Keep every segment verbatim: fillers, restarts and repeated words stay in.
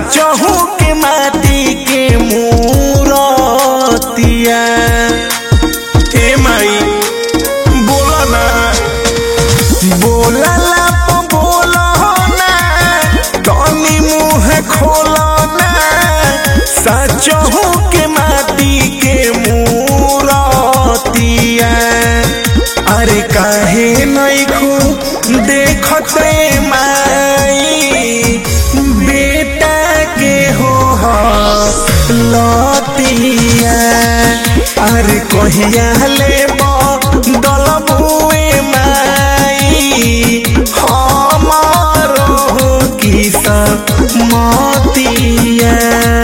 सचहू के माटी के मूरतिया। ए माई बोला ना बोला ला बोला ना तनी मुँह खोला ना सचहू के माटी के मूरतिया। अरे काहे नहीं खू देखते माई बेटा के हो लतिया। अरे कहिया ले दलबुए माई हमारो किस्मतिया।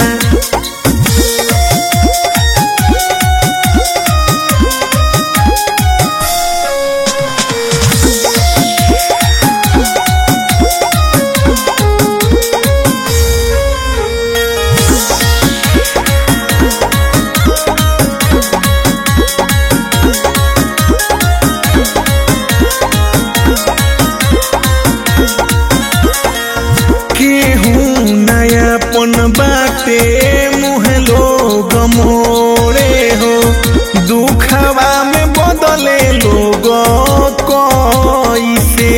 अपन बाटे मुँह लोग मोड़े हो दुखवा में बदले लोग कैसे।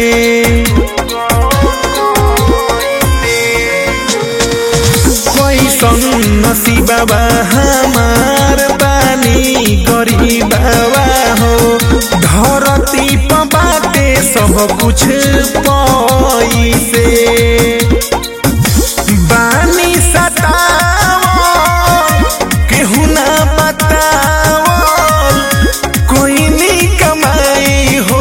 कैसन नसीबा हमार बानी गरीबवा हो धरती पर बाटे सब कुछ पैसे। बानी सतावल केहू ना बतावल कोई नी कमाई हो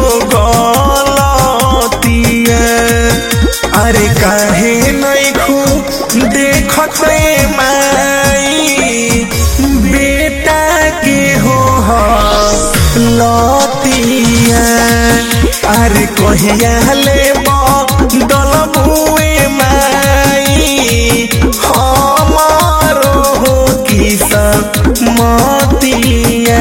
गलतिया। अरे काहे नहीं खू देखते माई बेटा के हो लतिया। अरे कहिया ले दलबुए माई हमारो किस्मतिया।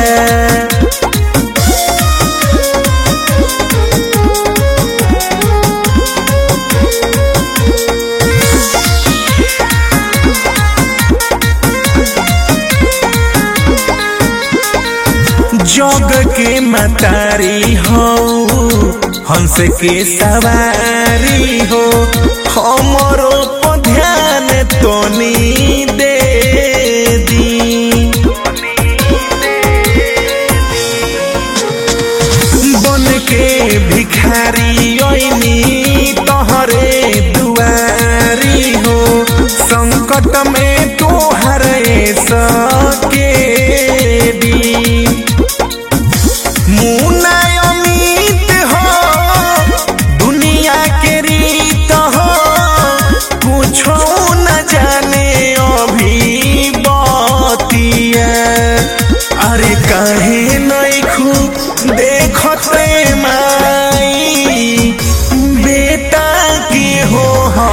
जग के मतारी हो हंस के सवारी हो हमरो पर ध्यान तोनी दे दी। बन के भिखारी ओइनी तोहरे दुआरी हो संकट में तोहर सके दी। मुन्ना अमित हो दुनिया के रीत हो कुछो न जाने अभी बतिया। अरे काहे नहीं खू देखते माई बेटा की हो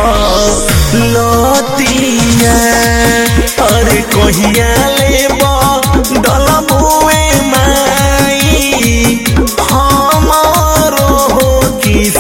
लतिया। अरे कहिया ले दलबुए माई हमारो किस्मतिया।